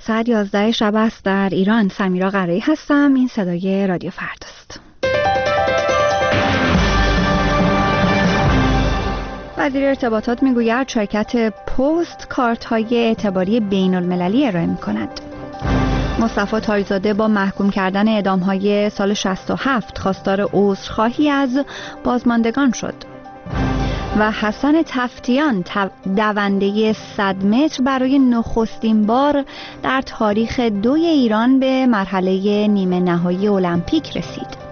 ساعت 11 شب است در ایران. سمیرا قرایی هستم. این صدای رادیو فرداست. وزیر ارتباطات میگوید شرکت پست کارت‌های اعتباری بین‌المللی ارائه می‌کند. مصطفی تاج‌زاده با محکوم کردن اعدام‌های سال 67 خواستار عذرخواهی از بازماندگان شد. و حسن تفتیان دونده 100 متر برای نخستین بار در تاریخ دوی ایران به مرحله نیمه نهایی المپیک رسید.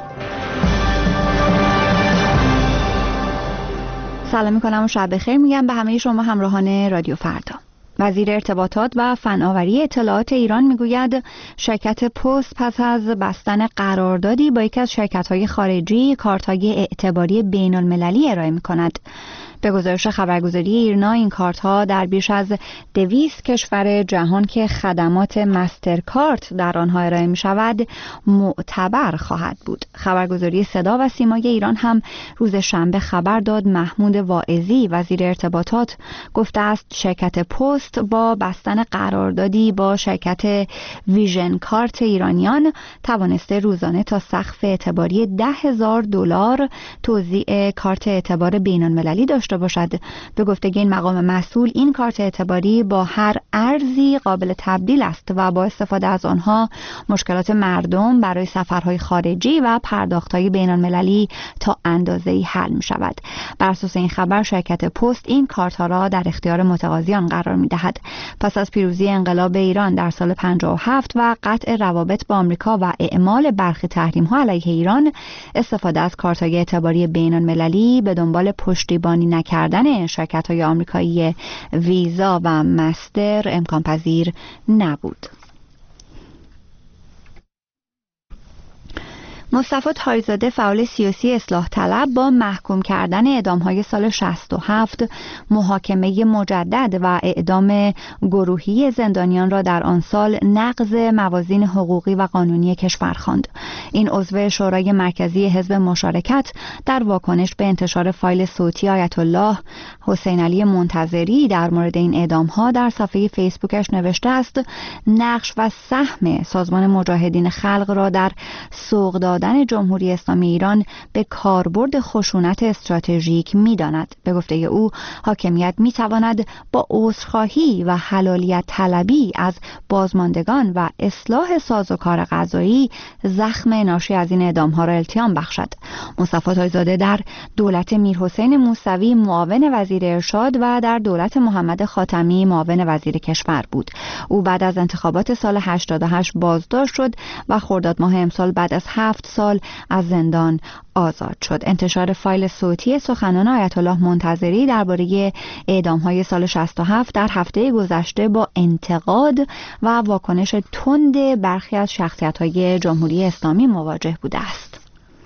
سلام میکنم و شب بخیر میگم به همه شما همراهان رادیو فردا. وزیر ارتباطات و فناوری اطلاعات ایران میگوید شرکت پست پس از بستن قراردادی با یکی از شرکت‌های خارجی کارت‌های اعتباری بین‌المللی ارائه می‌کند. به گزارش خبرگزاری ایرنا این کارت‌ها در بیش از 200 کشور جهان که خدمات مسترکارت در آنها ارائه می‌شود معتبر خواهد بود. خبرگزاری صدا و سیمای ایران هم روز شنبه خبر داد محمود واعظی وزیر ارتباطات گفته است شرکت پست با بستن قراردادی با شرکت ویژن کارت ایرانیان توانسته روزانه تا سقف اعتباری $10,000 توزیع کارت اعتبار بین‌المللی داشته باشد. به گفته این مقام مسئول این کارت اعتباری با هر ارزی قابل تبدیل است و با استفاده از آنها مشکلات مردم برای سفرهای خارجی و پرداختهای بین‌المللی تا اندازه‌ای حل می شود. بر اساس این خبر شرکت پست این کارت‌ها را در اختیار متقاضیان قرار می دهد. پس از پیروزی انقلاب ایران در سال 57 و قطع روابط با آمریکا و اعمال برخی تحریم‌ها علیه ایران استفاده از کارت‌های اعتباری بین‌المللی به دنبال پشتیبانی نکردن شرکت‌های آمریکایی ویزا و مستر امکان پذیر نبود. مصطفی تاج‌زاده فعال سیاسی اصلاح طلب با محکوم کردن اعدام‌های سال 67 محاکمه مجدد و اعدام گروهی زندانیان را در آن سال نقض موازین حقوقی و قانونی کشور خواند. این عضو شورای مرکزی حزب مشارکت در واکنش به انتشار فایل صوتی آیت الله حسین علی منتظری در مورد این اعدام‌ها در صفحه فیسبوکش نوشته است نقش و سهم سازمان مجاهدین خلق را در سوق دادن جمهوری اسلامی ایران به کاربرد خشونت استراتژیک می‌داند. به گفته او حاکمیت می‌تواند با عذرخواهی و حلالیت طلبی از بازماندگان و اصلاح سازوکار قضایی زخم ناشی از این اعدام‌ها را التیام بخشد. مصطفی تاج‌زاده در دولت میرحسین موسوی معاون وزیر ارشاد و در دولت محمد خاتمی معاون وزیر کشور بود. او بعد از انتخابات سال 88 بازداشت شد و خرداد ماه امسال بعد از 7 سال از زندان آزاد شد. انتشار فایل صوتی سخنان آیت الله منتظری درباره اعدام‌های سال 67 در هفته گذشته با انتقاد و واکنش تند برخی از شخصیت‌های جمهوری اسلامی مواجه بوده است.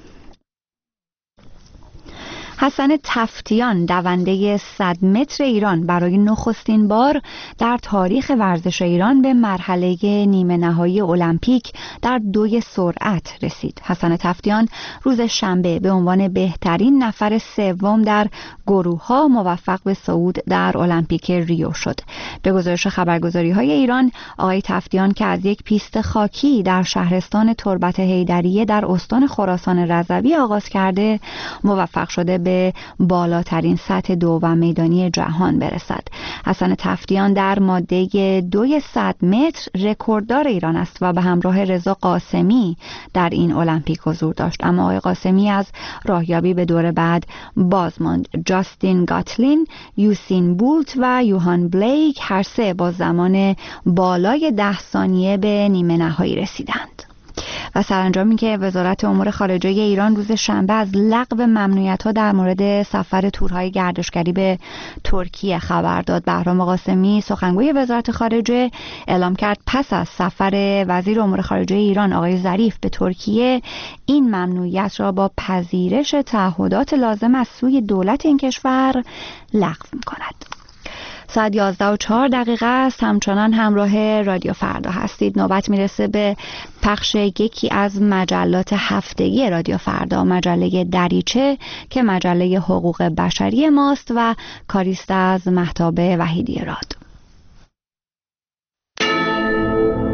حسن تفتیان دونده 100 متر ایران برای نخستین بار در تاریخ ورزش ایران به مرحله نیمه نهایی المپیک در دوی سرعت رسید. حسن تفتیان روز شنبه به عنوان بهترین نفر سوم در گروه‌ها موفق به صعود در المپیک ریو شد. به گزارش خبرگزاری‌های ایران آقای تفتیان که از یک پیست خاکی در شهرستان تربت حیدریه در استان خراسان رضوی آغاز کرده موفق شده به بالاترین سطح دو و میدانی جهان برسد. حسن تفتیان در ماده 200 متر رکورددار ایران است و به همراه رضا قاسمی در این المپیک حضور داشت، اما آقای قاسمی از راهیابی به دور بعد باز ماند. جاستین گاتلین، یوسین بولت و یوهان بلیک هر سه با زمان بالای 10 ثانیه به نیمه نهایی رسیدند. و سرانجامی که وزارت امور خارجه ایران روز شنبه از لغو ممنوعیت‌ها در مورد سفر تورهای گردشگری به ترکیه خبر داد. بهرام قاسمی سخنگوی وزارت خارجه اعلام کرد پس از سفر وزیر امور خارجه ایران آقای ظریف به ترکیه این ممنوعیت را با پذیرش تعهدات لازم از سوی دولت این کشور لغو می‌کند. ساعت 11:04 است. همچنان همراه رادیو فردا هستید. نوبت میرسه به پخش یکی از مجلات هفتگی رادیو فردا، مجله دریچه که مجله حقوق بشری ماست و کاریست از مهتاب وحیدی راد.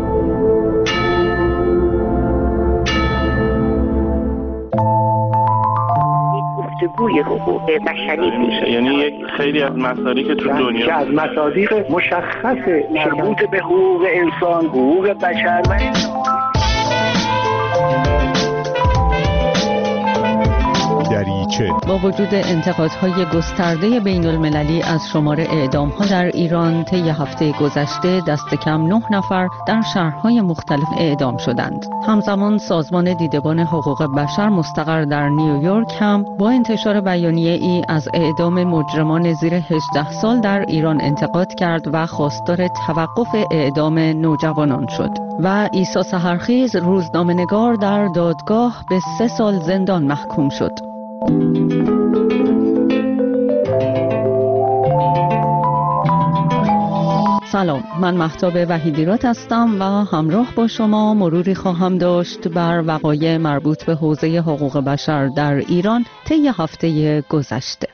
بازگوی حقوق بشری میشه. یعنی یک خیلی از مصادیق تو دنیا از مصادیق مشخص مربوط به حقوق انسان، حقوق بشر و دریچه. با وجود انتقادهای گسترده بین المللی از شمار اعدام‌ها در ایران طی هفته گذشته دست کم 9 نفر در شهرهای مختلف اعدام شدند. همزمان سازمان دیدبان حقوق بشر مستقر در نیویورک هم با انتشار بیانیه‌ای از اعدام مجرمان زیر 18 سال در ایران انتقاد کرد و خواستار توقف اعدام نوجوانان شد. و عیسی سحرخیز روزنامه‌نگار در دادگاه به 3 سال زندان محکوم شد. سلام، من مهتاب وحیدیراد هستم و همراه با شما مروری خواهم داشت بر وقایع مربوط به حوزه حقوق بشر در ایران طی هفته گذشته.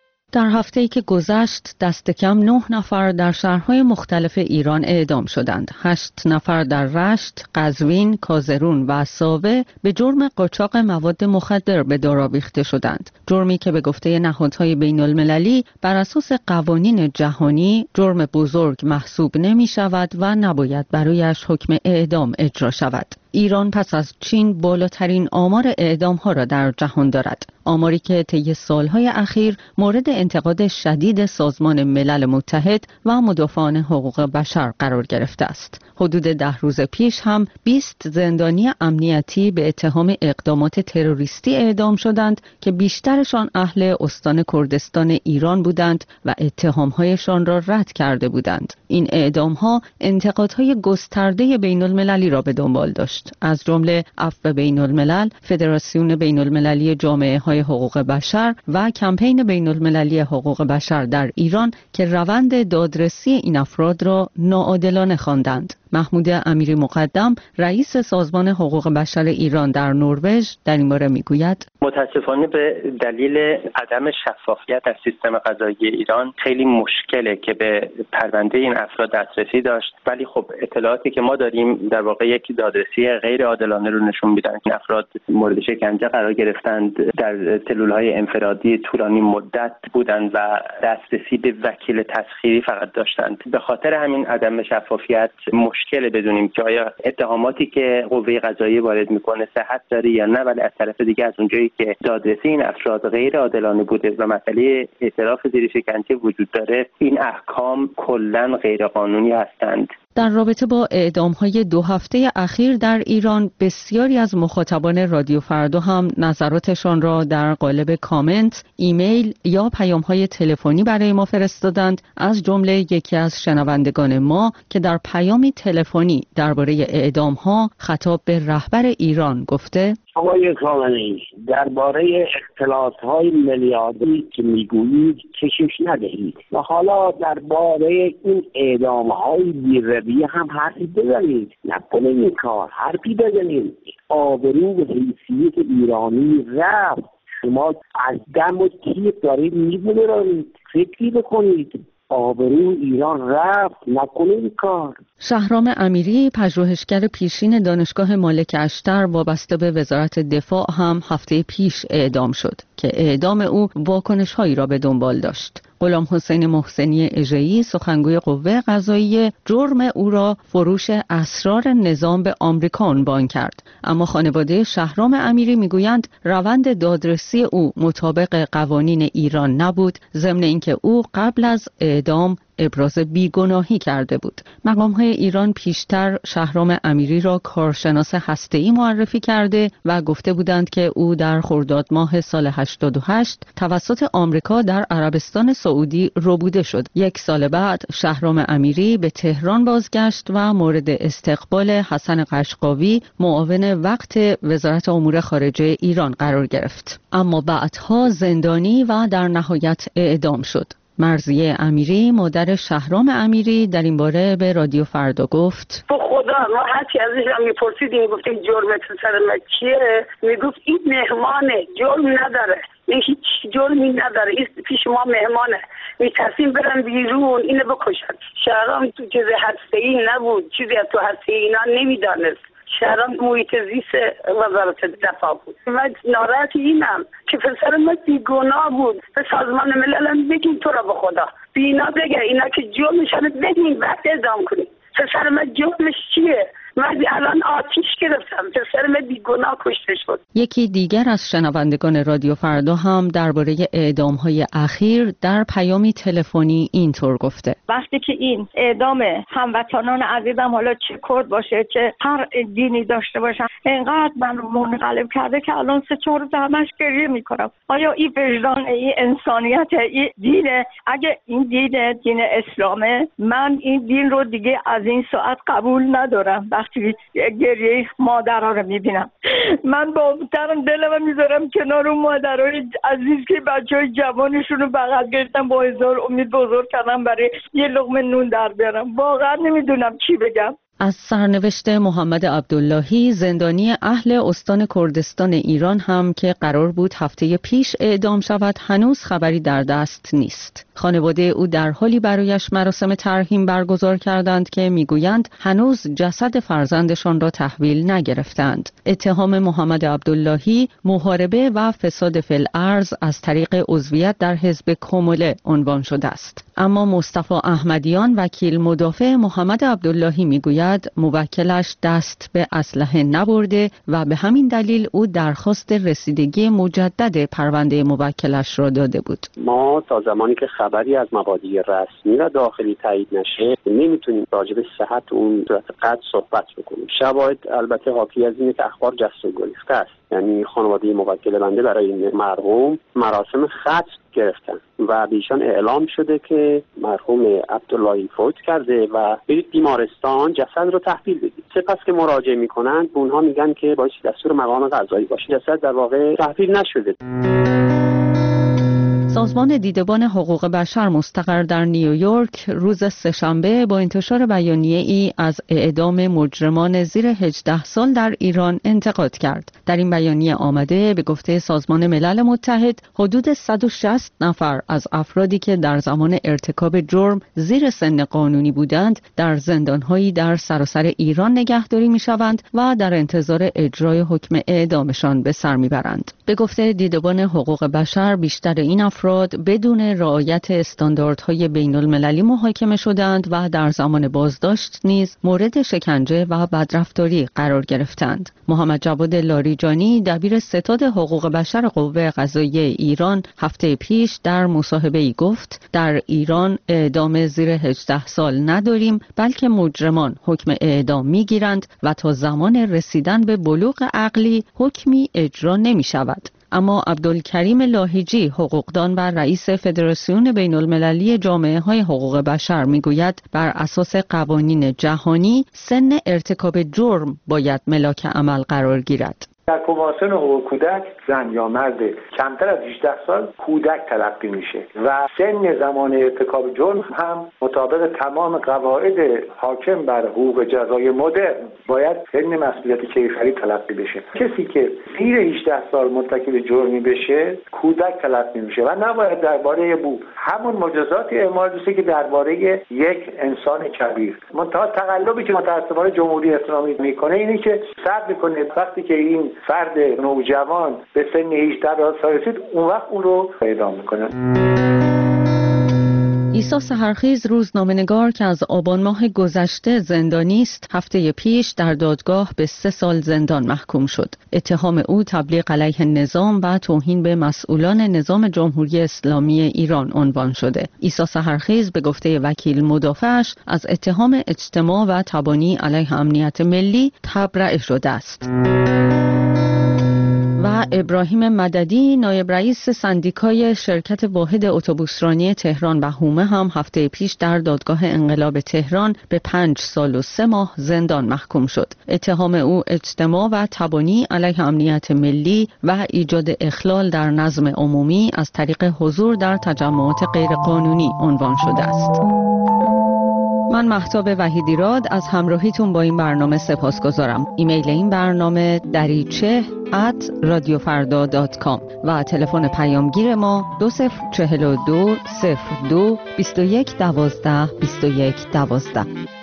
در هفته‌ای که گذشت دست کم 9 نفر در شهرهای مختلف ایران اعدام شدند. 8 نفر در رشت، قزوین، کازرون و ساوه به جرم قاچاق مواد مخدر به دار آویخته شدند. جرمی که به گفته نهادهای بین‌المللی بر اساس قوانین جهانی جرم بزرگ محسوب نمی شود و نباید برایش حکم اعدام اجرا شود. ایران پس از چین بالاترین آمار اعدام‌ها را در جهان دارد. آماری که طی سالهای اخیر مورد انتقاد شدید سازمان ملل متحد و مدافعان حقوق بشر قرار گرفته است. حدود 10 روز پیش هم 20 زندانی امنیتی به اتهام اقدامات تروریستی اعدام شدند که بیشترشان اهل استان کردستان ایران بودند و اتهام‌هایشان را رد کرده بودند. این اعدام‌ها انتقادهای گسترده بین‌المللی را به دنبال داشت. از جمله عفو بین الملل، فدراسیون بین المللی جامعه های حقوق بشر و کمپین بین المللی حقوق بشر در ایران که روند دادرسی این افراد را ناعادلانه خواندند. محمود امیری مقدم رئیس سازمان حقوق بشر ایران در نروژ در این باره میگوید: متاسفانه به دلیل عدم شفافیت در سیستم قضایی ایران خیلی مشکله که به پرونده این افراد دسترسی داشت، ولی خب اطلاعاتی که ما داریم در واقع یک دادرسی غیر عادلانه رو نشون میدن. این افراد مورد شکنجه قرار گرفتند، در سلول‌های انفرادی طولانی مدت بودند و دسترسی به وکیل تسخیری فقط داشتند. به خاطر همین عدم شفافیت مشکل بدونیم که آیا اتهاماتی که قوه قضاییه وارد میکنه صحت داره یا نه، ولی از طرف دیگه از اونجایی که دادرسی این افراد غیر عادلانه بوده و مسئله اعتراف زیر شکنجه وجود داره، این احکام کلاً غیر قانونی هستند. در رابطه با اعدام‌های 2 هفته اخیر در ایران بسیاری از مخاطبان رادیو فردا هم نظراتشان را در قالب کامنت، ایمیل یا پیام‌های تلفنی برای ما فرستادند. از جمله یکی از شنوندگان ما که در پیامی تلفنی درباره اعدام‌ها خطاب به رهبر ایران گفته: آقای خامنه‌ای، درباره اختلاس‌های میلیاردی که میگویید کشش ندهید و حالا درباره این اعدام‌های بی‌رویه هم حرفی بزنید. نکنید این کار، حرفی بزنید. آبرو و حیثیت ایرانی رفت. شما از دم و تیغ دارید می‌برید. فکری بکنید. آبرو ایران رفت، نکنید کار. شهرام امیری، پژوهشگر پیشین دانشگاه مالک اشتر وابسته به وزارت دفاع هم هفته پیش اعدام شد که اعدام او واکنش‌هایی را به دنبال داشت. غلام حسین محسنی اژه‌ای، سخنگوی قوه قضاییه، جرم او را فروش اسرار نظام به آمریکا عنوان کرد. اما خانواده شهرام امیری میگویند روند دادرسی او مطابق قوانین ایران نبود، ضمن اینکه او قبل از اعدام ابراز بیگناهی کرده بود. مقام‌های ایران پیشتر شهرام امیری را کارشناس هسته‌ای معرفی کرده و گفته بودند که او در خرداد ماه سال 88 توسط آمریکا در عربستان سعودی ربوده شد. 1 سال بعد شهرام امیری به تهران بازگشت و مورد استقبال حسن قشقاوی، معاون وقت وزارت امور خارجه ایران قرار گرفت. اما بعدها زندانی و در نهایت اعدام شد. مرضیه امیری، مادر شهرام امیری، در این باره به رادیو فردا گفت: تو خدا ما هرچی ازش هم میپرسیدیم گفتیم جرمت سر من چیه؟ میگفت این مهمانه، جرم نداره، این هیچ جرمی نداره، این پیش ما مهمانه، میترسیم برن بیرون اینو بکشن. شهرام تو چیز هسته‌ای نبود، چیزی از تو هسته اینا نمیدانست. شهران محیط زیست وزارت دفاع بود. من ناراحت اینم که پسر من بیگناه بود. به سازمان ملل بگین تو را به خدا بینا بگه اینا که جرمشان بگین بعد اعدام کنین. پسر من جرمش چیه؟ من الان آتیش گرفتم، پسر من بیگناه کشته شد. یکی دیگر از شنوندگان رادیو فردا هم درباره اعدام‌های اخیر در پیامی تلفنی اینطور گفته: وقتی که این اعدام هموطنان عزیزم، حالا چه کرد باشه چه هر دینی داشته باشن، اینقدر من منقلب کرده که الان 3-4 روز همش گریه میکنم. آیا این وجدان، این انسانیت، این دینه؟ اگه این دین اسلامه، من این دین رو دیگه از این ساعت قبول ندارم. وقتی گریه مادرها رو میبینم، من با دلم میذارم کنار اون مادرهای عزیز که بچهای جوانشون رو بغل گرفتن، با هزار امید بزرگ کردن برای یه لقمه نون در بیارم. واقعا نمیدونم چی بگم. از سرنوشت محمد عبداللهی، زندانی اهل استان کردستان ایران هم که قرار بود هفته پیش اعدام شود، هنوز خبری در دست نیست. خانواده او در حالی برایش مراسم ترحیم برگزار کردند که میگویند هنوز جسد فرزندشان را تحویل نگرفتند. اتهام محمد عبداللهی محاربه و فساد فی الارض از طریق عضویت در حزب کموله عنوان شده است. اما مصطفی احمدیان، وکیل مدافع محمد عبداللهی، میگوید موکلش دست به اسلحه نبرده و به همین دلیل او درخواست رسیدگی مجدد پرونده موکلش را داده بود. ما تا زمانی که خبری از مبادی رسمی و داخلی تایید نشه نمیتونیم راجع به صحت اون صورت قطع صحبت بکنیم. شواهد البته حاکی از اینه که اخبار جست و گریخته است. یعنی خانواده موکل بنده برای این مرحوم مراسم ختم گرفتن و بیشان اعلام شده که مرحوم عبداللهی فوت کرده و برید بیمارستان جسد رو تحویل بدید. سپس که مراجعه میکنن به اونها میگن که باید دستور مقام قضایی باشه، جسد در واقع تحویل نشده. سازمان دیدبان حقوق بشر مستقر در نیویورک روز سه‌شنبه با انتشار بیانیه‌ای از اعدام مجرمان زیر 18 سال در ایران انتقاد کرد. در این بیانیه آمده به گفته سازمان ملل متحد حدود 160 نفر از افرادی که در زمان ارتکاب جرم زیر سن قانونی بودند در زندان‌هایی در سراسر ایران نگهداری می‌شوند و در انتظار اجرای حکم اعدامشان به سر می‌برند. به گفته دیدبان حقوق بشر بیشتر این افراد بدون رعایت استانداردهای بین المللی محاکمه شدند و در زمان بازداشت نیز مورد شکنجه و بدرفتاری قرار گرفتند. محمد جواد لاریجانی، دبیر ستاد حقوق بشر قوه قضاییه ایران، هفته پیش در مصاحبه‌ای گفت در ایران اعدام زیر 18 سال نداریم، بلکه مجرمان حکم اعدام میگیرند و تا زمان رسیدن به بلوغ عقلی حکمی اجرا نمی شود. اما عبدالکریم لاهیجی، حقوقدان و رئیس فدراسیون بین المللی جامعه های حقوق بشر میگوید بر اساس قوانین جهانی سن ارتکاب جرم باید ملاک عمل قرار گیرد. در کنوانسیون حقوق کودک زن یا مرد کمتر از 18 سال کودک تلقی میشه و سن زمان ارتکاب جرم هم مطابق تمام قواعد حاکم بر حقوق جزای مدرن باید سن مسئولیت کیفری تلقی بشه. کسی که زیر 18 سال مرتکب جرمی بشه کودک تلقی میشه و نباید درباره همون مجازات اعمال بشه که درباره یک انسان کبیر. منتها تقلبی که متأسفانه جمهوری اسلامی میکنه اینه که صبر میکنه وقتی که این فرد نوجوان به سن 18 سال رسید اون وقت اون رو اعدام میکنن. عیسی سحرخیز، روزنامه‌نگار که از آبان ماه گذشته زندانی است، هفته پیش در دادگاه به 3 سال زندان محکوم شد. اتهام او تبلیغ علیه نظام و توهین به مسئولان نظام جمهوری اسلامی ایران عنوان شده. عیسی سحرخیز به گفته وکیل مدافعش از اتهام اجتماع و تبانی علیه امنیت ملی تبرئه شده است. و ابراهیم مددی، نایب رئیس سندیکای شرکت واحد اتوبوسرانی تهران و هومه هم هفته پیش در دادگاه انقلاب تهران به 5 سال و 3 ماه زندان محکوم شد. اتهام او اجتماع و تبانی علیه امنیت ملی و ایجاد اخلال در نظم عمومی از طریق حضور در تجمعات غیرقانونی عنوان شده است. من مهتاب وحیدیراد از همراهیتون با این برنامه سپاسگزارم. ایمیل این برنامه dariche@radiofarda.com و تلفن پیامگیر ما 2042 02 21 12 21 12.